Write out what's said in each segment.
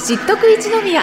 知っとく一宮。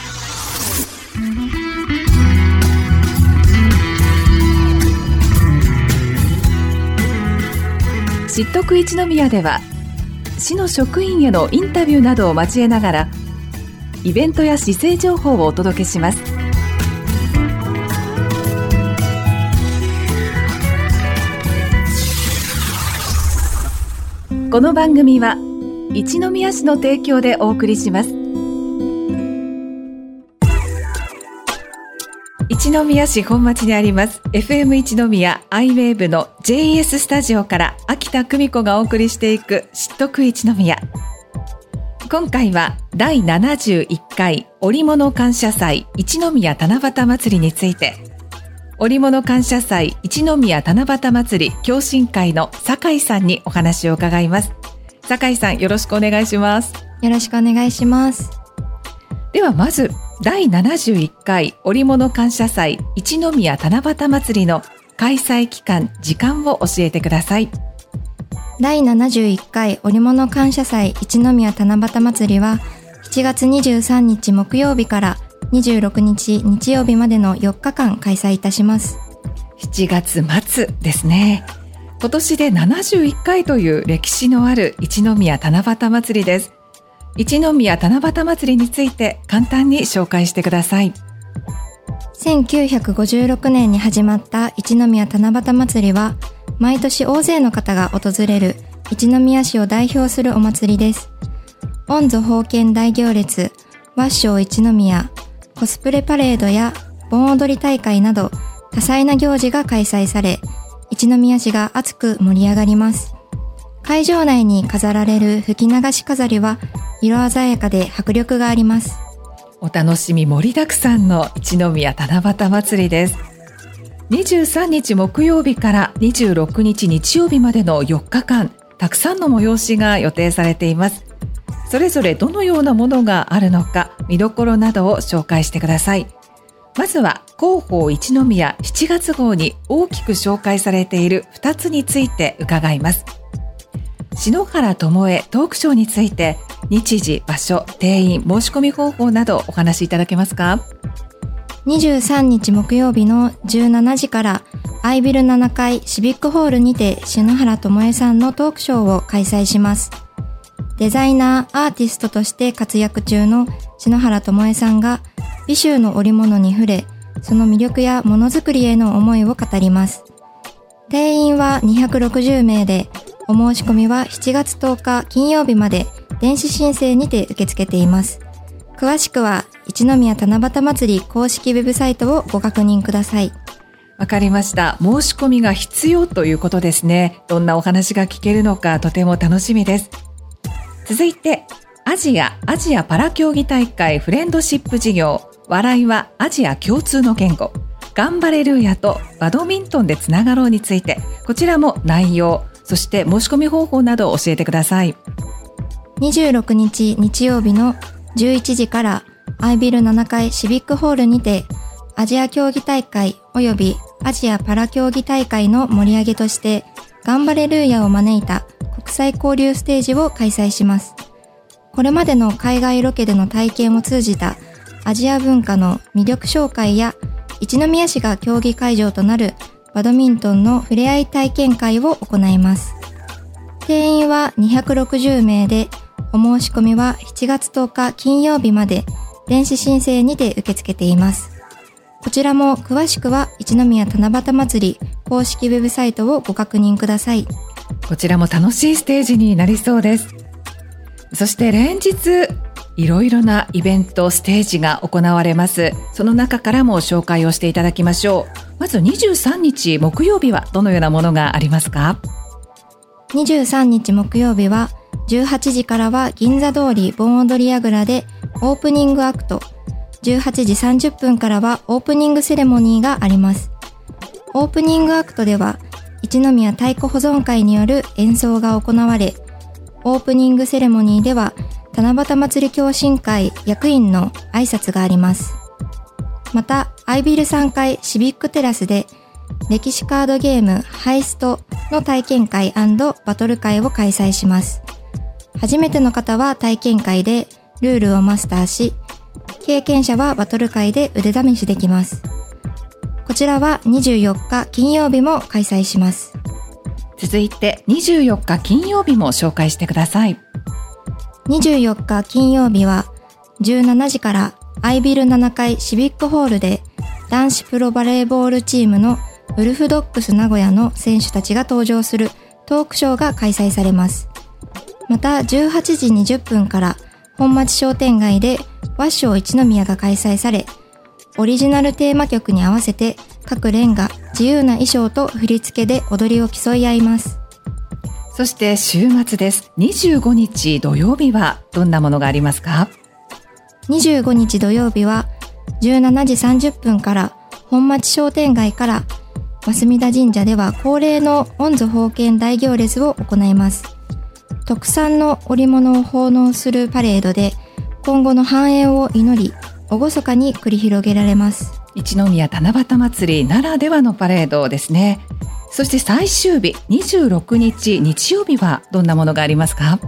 知っとく一宮では、市の職員へのインタビューなどを交えながらイベントや市政情報をお届けします。この番組は一宮市の提供でお送りします。一宮市本町にあります FM 一宮 iWave の JS スタジオから秋田久美子がお送りしていく知っとく一宮。今回は第71回織物感謝祭一宮七夕祭りについて、織物感謝祭一宮七夕祭り共進会の酒井さんにお話を伺います。酒井さん、よろしくお願いします。 よろしくお願いします。 ではまず第71回織物感謝祭一宮七夕祭りの開催期間・時間を教えてください。 第71回織物感謝祭一宮七夕祭りは7月23日木曜日から26日日曜日までの4日間開催いたします。 7月末ですね。今年で71回という歴史のある一宮七夕祭りです。一宮七夕祭りについて簡単に紹介してください。 1956年に始まった一宮七夕祭りは、毎年大勢の方が訪れる一宮市を代表するお祭りです。御祖封建大行列、和尚一宮、コスプレパレードや盆踊り大会など多彩な行事が開催され、一宮市が熱く盛り上がります。会場内に飾られる吹き流し飾りは色鮮やかで迫力があります。 お楽しみ盛りだくさんの一宮七夕祭りです。23日木曜日から26日日曜日までの4日間、たくさんの催しが予定されています。それぞれどのようなものがあるのか、見どころなどを紹介してください。まずは広報一宮7月号に大きく紹介されている2つについて伺います。篠原智恵トークショーについて、日時、場所、定員、申し込み方法などお話しいただけますか？ 23日木曜日の17時からアイビル7階シビックホールにて篠原智恵さんのトークショーを開催します。デザイナー、アーティストとして活躍中の篠原智恵さんが美州の織物に触れ、その魅力やものづくりへの思いを語ります。定員は260名で、お申し込みは7月10日金曜日まで電子申請にて受け付けています。詳しくは一宮七夕祭り公式ウェブサイトをご確認ください。 わかりました。申し込みが必要ということですね。どんなお話が聞けるのかとても楽しみです。続いてアジアパラ競技大会フレンドシップ事業、笑いはアジア共通の言語、ガンバレルーヤとバドミントンでつながろうについて、こちらも内容、そして申し込み方法などを教えてください。 26日日曜日の11時からアイビル7階シビックホールにてアジア競技大会及びアジアパラ競技大会の盛り上げとしてガンバレルーヤを招いた国際交流ステージを開催します。これまでの海外ロケでの体験を通じたアジア文化の魅力紹介や、一宮市が競技会場となるバドミントンの触れ合い体験会を行います。定員は260名で、お申し込みは7月10日金曜日まで電子申請にて受け付けています。こちらも詳しくは一宮七夕祭り公式ウェブサイトをご確認ください。 こちらも楽しいステージになりそうです。そして連日いろいろなイベントステージが行われます。その中からも紹介をしていただきましょう。まず23日木曜日はどのようなものがありますか ？23日木曜日は18時からは銀座通り盆踊り櫓でオープニングアクト、18時30分からはオープニングセレモニーがあります。オープニングアクトでは一宮太鼓保存会による演奏が行われ、オープニングセレモニーでは七夕祭り共進会役員の挨拶があります。また、アイビル3階シビックテラスで歴史カードゲームハイストの体験会&バトル会を開催します。初めての方は体験会で、 ルールをマスターし、経験者はバトル会で腕試しできます。こちらは24日金曜日も開催します。 続いて24日金曜日も紹介してください。 24日金曜日は17時からアイビル7階シビックホールで男子プロバレーボールチームのウルフドッグス名古屋の選手たちが登場するトークショーが開催されます。また18時20分から本町商店街でワッショー一宮が開催され、オリジナルテーマ曲に合わせて各連が自由な衣装と振り付けで踊りを競い合います。 そして週末です。25日土曜日はどんなものがありますか ？25日土曜日は17時30分から本町商店街から増田神社では恒例の御祖奉献大行列を行います。特産の織物を奉納するパレードで今後の繁栄を祈り、厳かに繰り広げられます。 一宮七夕祭りならではのパレードですね。そして最終日26日日曜日はどんなものがありますか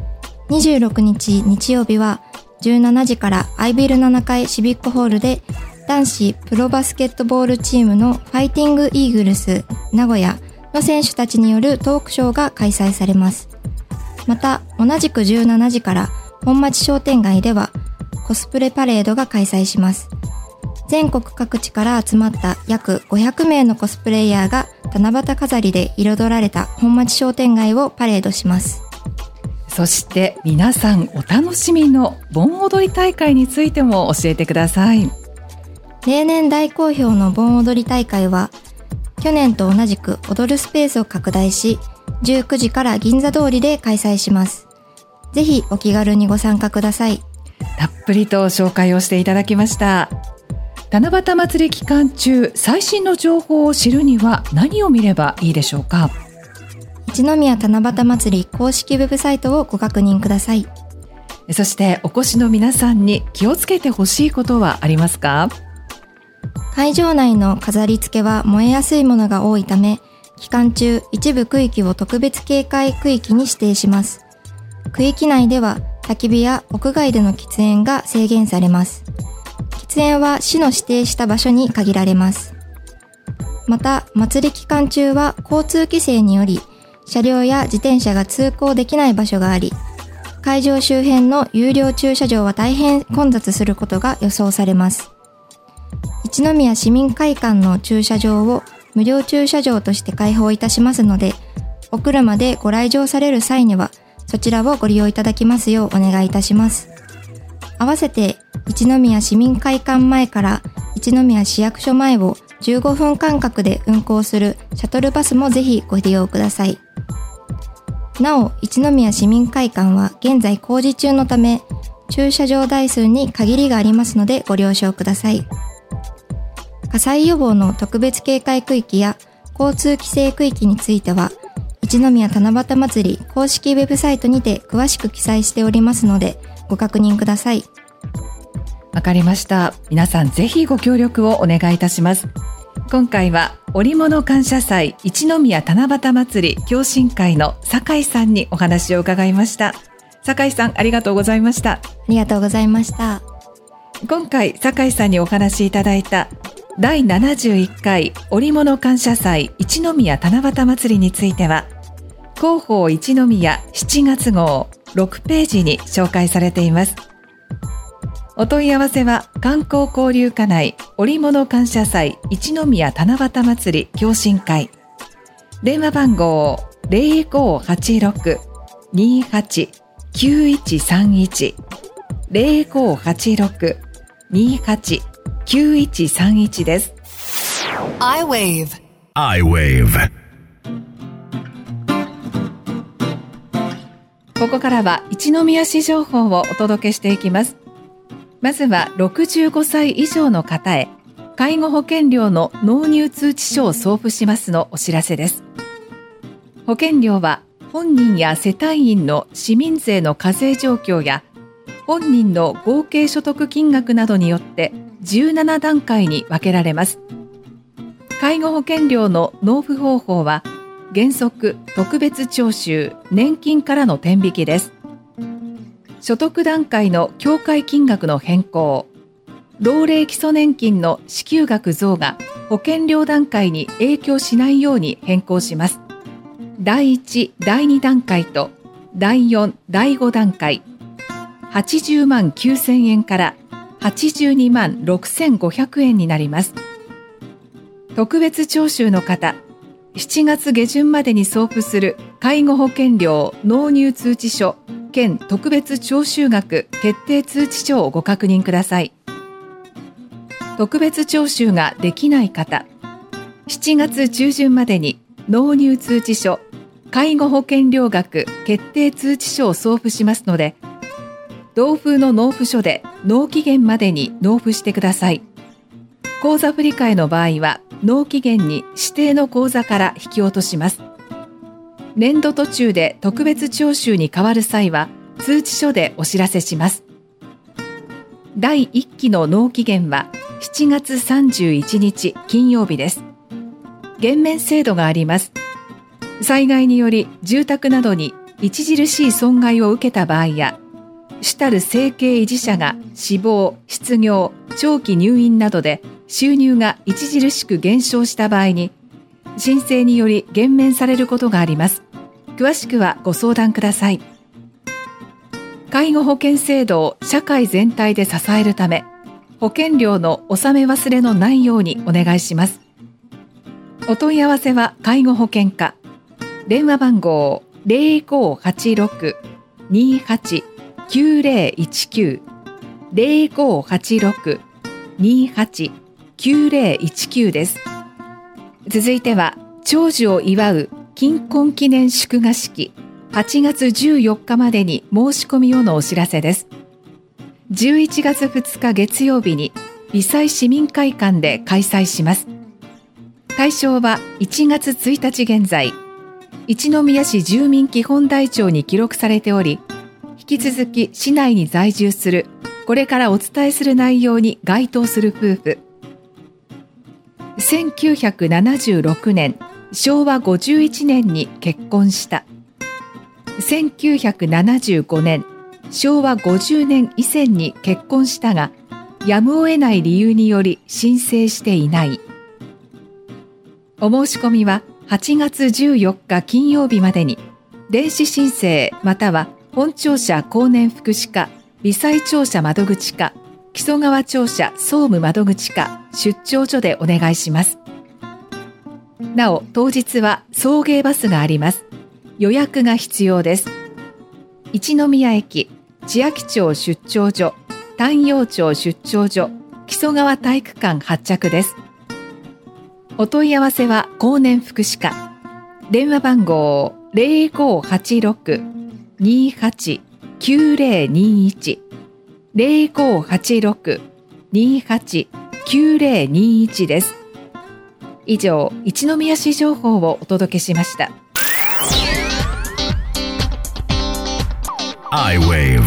？26日日曜日は17時からアイビル7階シビックホールで男子プロバスケットボールチームのファイティングイーグルス名古屋の選手たちによるトークショーが開催されます。また同じく17時から本町商店街ではコスプレパレードが開催します。全国各地から集まった約500名のコスプレイヤーが七夕飾りで彩られた本町商店街をパレードします。 そして皆さんお楽しみの盆踊り大会についても教えてください。 例年大好評の盆踊り大会は去年と同じく踊るスペースを拡大し19時から銀座通りで開催します。ぜひお気軽にご参加ください。 たっぷりと紹介をしていただきました。七夕祭り期間中、最新の情報を知るには何を見ればいいでしょうか？ 一宮七夕祭り公式ウェブサイトをご確認ください。 そしてお越しの皆さんに気をつけてほしいことはありますか？ 会場内の飾り付けは燃えやすいものが多いため、期間中一部区域を特別警戒区域に指定します。区域内では焚き火や屋外での喫煙が制限されます。喫煙は市の指定した場所に限られます。また、祭り期間中は交通規制により、車両や自転車が通行できない場所があり、会場周辺の有料駐車場は大変混雑することが予想されます。一宮市民会館の駐車場を無料駐車場として開放いたしますので、お車でご来場される際には、そちらをご利用いただきますようお願いいたします。合わせて、一宮市民会館前から一宮市役所前を15分間隔で運行するシャトルバスもぜひご利用ください。なお、一宮市民会館は現在工事中のため、駐車場台数に限りがありますのでご了承ください。火災予防の特別警戒区域や交通規制区域については、一宮七夕祭り公式ウェブサイトにて詳しく記載しておりますので、ご確認ください。 わかりました。皆さんぜひご協力をお願いいたします。今回は織物感謝祭一宮七夕祭り共進会の酒井さんにお話を伺いました。酒井さん、ありがとうございました。 ありがとうございました。 今回酒井さんにお話いただいた第71回織物感謝祭一宮七夕祭りについては、広報一宮7月号6ページに紹介されています。お問い合わせは観光交流課内織物感謝祭一宮七夕祭り共進会、電話番号 0586-289131 0586-289131 です。 iWave。 ここからは一宮市情報をお届けしていきます。まずは65歳以上の方へ介護保険料の納入通知書を送付しますのお知らせです。保険料は本人や世帯員の市民税の課税状況や本人の合計所得金額などによって17段階に分けられます。介護保険料の納付方法は原則特別徴収、年金からの天引きです。 所得段階の境界金額の変更、老齢基礎年金の支給額増が保険料段階に影響しないように変更します。第1、第2段階と第4、第5段階、80万9000円から82万6500円になります。特別徴収の方、7月下旬までに送付する介護保険料納入通知書兼特別徴収額決定通知書をご確認ください。特別徴収ができない方、7月中旬までに納入通知書介護保険料額決定通知書を送付しますので、同封の納付書で納期限までに納付してください。口座振替の場合は納期限に指定の口座から引き落とします。年度途中で特別徴収に変わる際は通知書でお知らせします。第1期の納期限は7月31日金曜日です。減免制度があります。災害により住宅などに著しい損害を受けた場合や、主たる生計維持者が死亡、失業、長期入院などで収入が著しく減少した場合に、申請により減免されることがあります。詳しくはご相談ください。介護保険制度を社会全体で支えるため、保険料の納め忘れのないようにお願いします。お問い合わせは介護保険課。電話番号 0586-289019 0586-289019です。続いては、長寿を祝う金婚記念祝賀式8月14日までに申し込みをのお知らせです。11月2日月曜日に美西市民会館で開催します。対象は1月1日現在、一宮市住民基本台帳に記録されており、引き続き市内に在住する、これからお伝えする内容に該当する夫婦。1976年、昭和51年に結婚した。1975年、昭和50年以前に結婚したが、やむを得ない理由により申請していない。お申し込みは8月14日金曜日までに、電子申請または本庁舎後年福祉課、美西庁舎窓口課、木曽川庁舎総務窓口課、出張所でお願いします。なお、当日は送迎バスがあります。予約が必要です。一宮駅、千秋町出張所、丹陽町出張所、木曽川体育館発着です。お問い合わせは後年福祉課。電話番号 0586-289021 0586-289021 です。以上、一宮市情報をお届けしました。 I-Wave。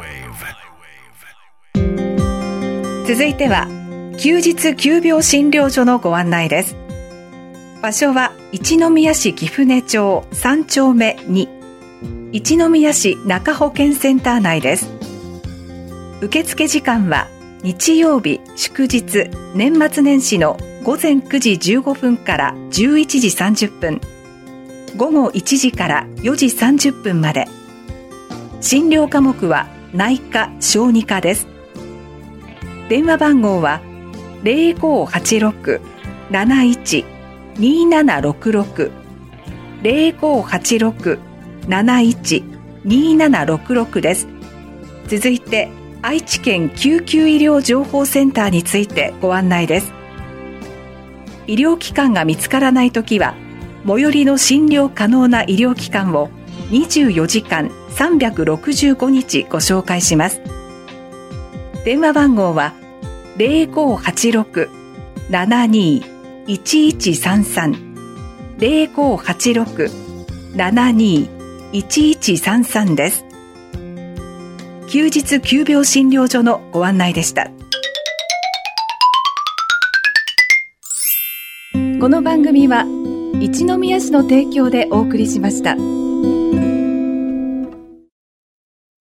続いては休日急病診療所のご案内です。場所は一宮市貴船町3丁目2、一宮市中保健センター内です。受付時間は日曜日、祝日、年末年始の午前9時15分から11時30分、午後1時から4時30分まで。診療科目は内科・小児科です。電話番号は 0586-71-2766 0586-71-2766 です。続いて愛知県救急医療情報センターについてご案内です。医療機関が見つからないときは、最寄りの診療可能な医療機関を24時間365日ご紹介します。電話番号は 0586-72-1133 0586-72-1133 です。休日急病診療所のご案内でした。この番組は一宮市の提供でお送りしました。